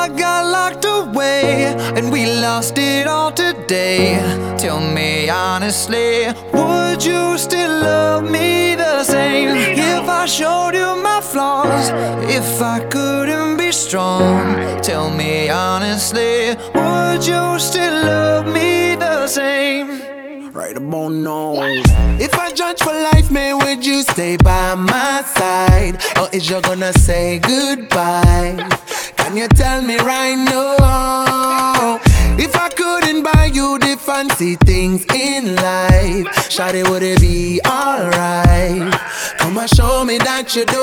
I got locked away and we lost it all today, tell me honestly, would you still love me the same? If I showed you my flaws, if I couldn't be strong, tell me honestly, would you still love me the same? Right about now. If I judge for life, man, would you stay by my side? Or is you gonna say goodbye? Can you tell me right now? If I couldn't buy you the fancy things in life, shawty, would it be alright? Come and show me that you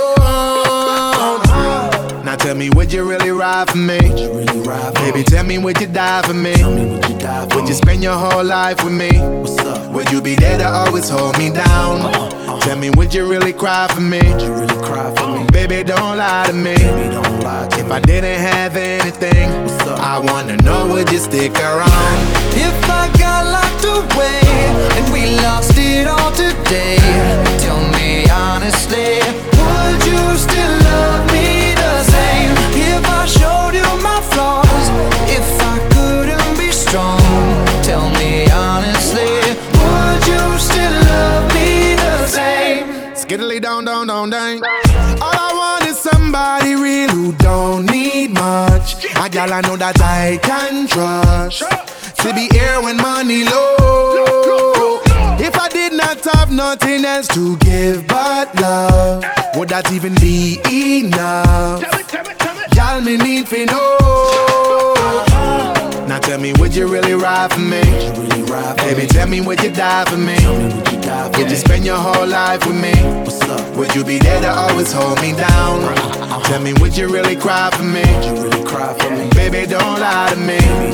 don't. Now tell me, would you really ride for me? Baby, tell me, would you die for me? Would you spend your whole life with me? Would you be there to always hold me down? Tell me, would you really cry for me? Baby, don't lie to me. If I didn't have anything, I wanna know, would you stick around? If I got locked away and we lost it all today, tell me honestly, would you still love me the same? If I showed you my flaws, if I couldn't be strong, tell me honestly, would you still love me the same? Skiddly down, down, down, down. All I want is somebody real who don't need much. A gal I know that I can trust, to be here when money low. If I did not have nothing else to give but love, would that even be enough? Y'all me need to know. Now tell me, would you really ride for me? Baby, tell me, would you die for me? Would you spend your whole life with me? Would you be there to always hold me down? Tell me, would you really cry for me? Baby, don't lie to me.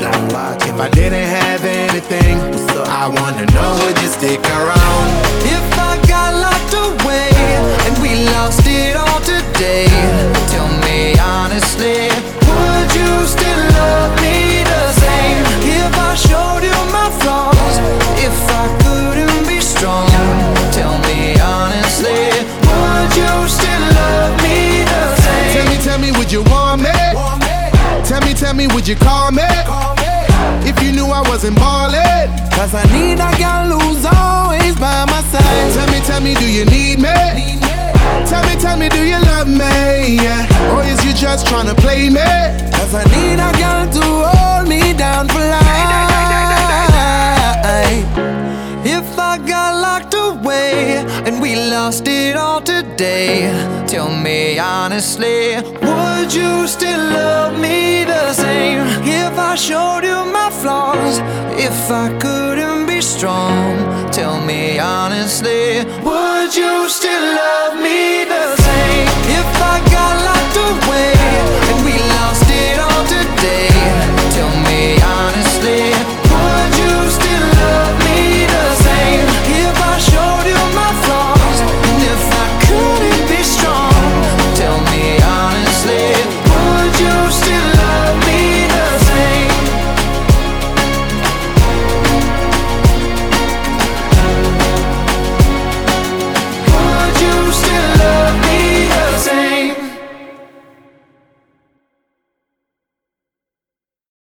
If I didn't have anything, I wanna know, would you stick around? If I got locked away and we lost it all today, tell me honestly, would you still love me the same? If I showed you my flaws, if I couldn't be strong, tell me honestly, would you still love me the same? Tell me, would you want me? Tell me, would you call me? If you knew I wasn't ballin', cause I need a girl who's always by my side. Tell me, do you need me? Tell me, do you love me? Yeah. Or is you just tryna play me? Cause I need a girl to hold me down for life. If I got locked away and we lost it all today, tell me honestly, would you still love me the same? If I showed you my flaws, if I couldn't be strong, tell me honestly, would you still love me